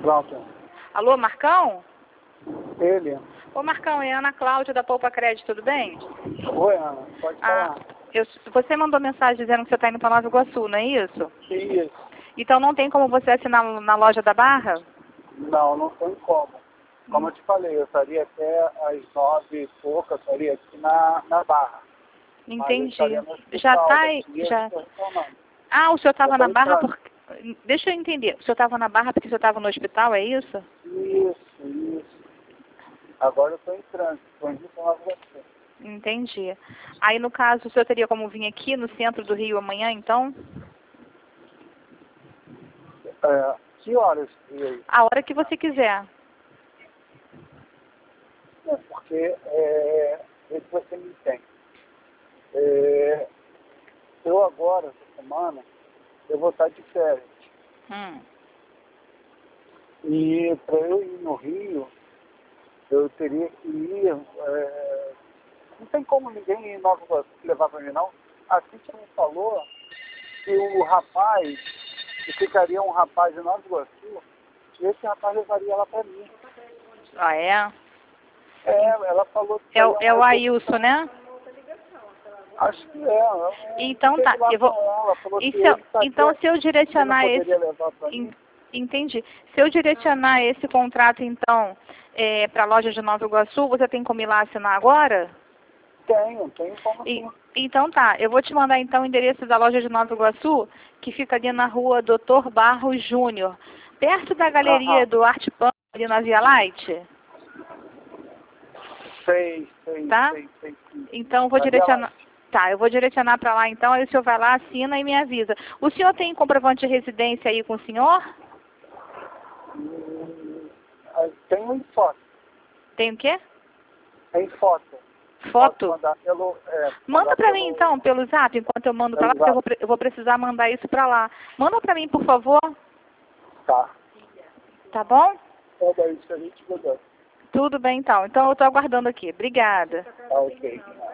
Pronto. Alô, Marcão? Ele. Ô, Marcão, é a Ana Cláudia da Poupa Crédito, tudo bem? Oi, Ana. Pode falar. Você mandou mensagem dizendo que você está indo para Nova Iguaçu, não é isso? Isso. Então não tem como você assinar na loja da Barra? Não tem como. Como eu te falei, eu estaria até às 9 e pouca, eu estaria aqui na Barra. Entendi. Já está aí? O senhor estava na Barra porque... Deixa eu entender. O senhor estava na Barra porque o senhor estava no hospital, é isso? Isso. Agora eu estou em trânsito, estou indo para Nova Iguaçu. Entendi. Aí, no caso, o senhor teria como vir aqui no centro do Rio amanhã, então? Que horas seria isso? A hora que você quiser. Porque vê se você me entende. Eu agora, essa semana, eu vou estar de férias. E para eu ir no Rio, eu teria que ir... não tem como ninguém ir em Nova Iguaçu levar para mim, não. A Cíntia me falou que o rapaz, que ficaria um rapaz em Nova Iguaçu, e esse rapaz levaria ela para mim. Ah, é? Ela falou que... É o Ailson, né? Acho que é. Então tá, eu vou... Então se eu direcionar esse... Entendi. Se eu direcionar esse contrato, então, para a loja de Nova Iguaçu, você tem como ir lá assinar agora? Tenho como sim. Então tá, eu vou te mandar então o endereço da loja de Nova Iguaçu, que fica ali na rua Dr. Barros Júnior, perto da galeria do Art Pan, ali na Via Light. Sei. Tá? Então eu vou direcionar... Tá, eu vou direcionar para lá então, aí o senhor vai lá, assina e me avisa. O senhor tem comprovante de residência aí com o senhor? Tem em foto. Tem o quê? Tem foto. Foto? Manda para pelo... mim então, pelo zap, enquanto eu mando para lá, porque eu vou precisar mandar isso para lá. Manda para mim, por favor. Tá. Tá bom? É isso que a gente mudou. Tudo bem então. Então eu estou aguardando aqui. Obrigada. Tá ok.